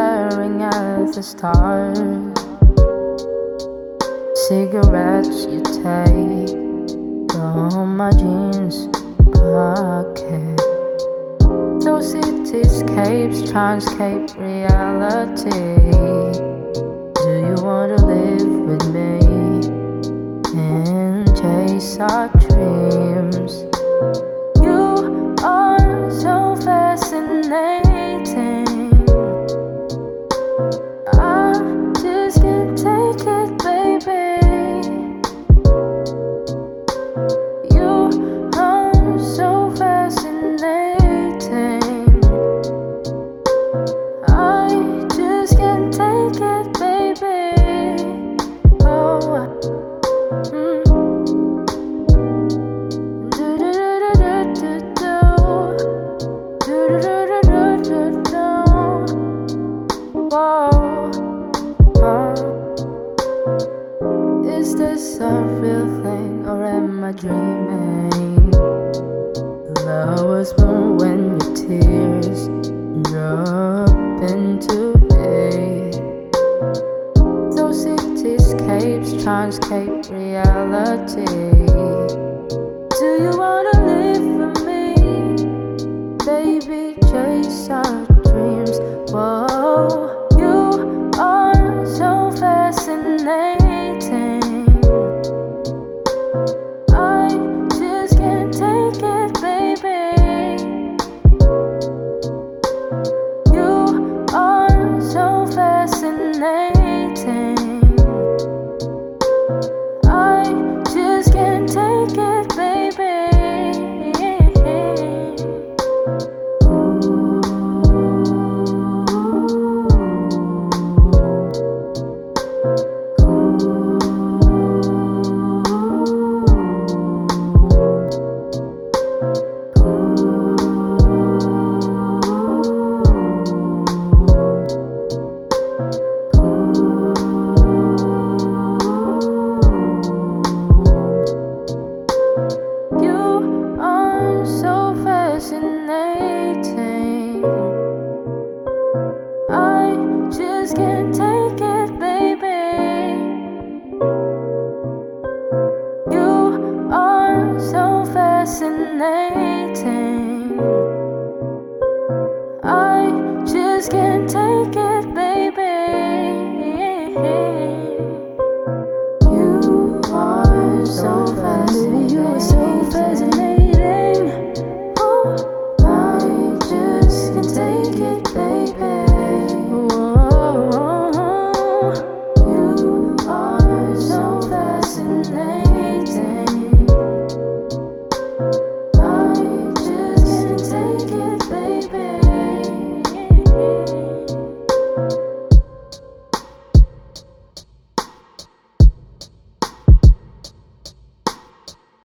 staring at the stars. Cigarettes you take from my jeans pocket. Those cityscapes transcape reality. Do you wanna live with me and chase our dreams? You are so fascinating. I just can't take it, baby. You are so fascinating. I just can't take it, baby. Oh. Is this a real thing or am I dreaming? Flowers bloom when your tears drop into me. Those cityscapes transcape reality. Do you wanna live with me, baby?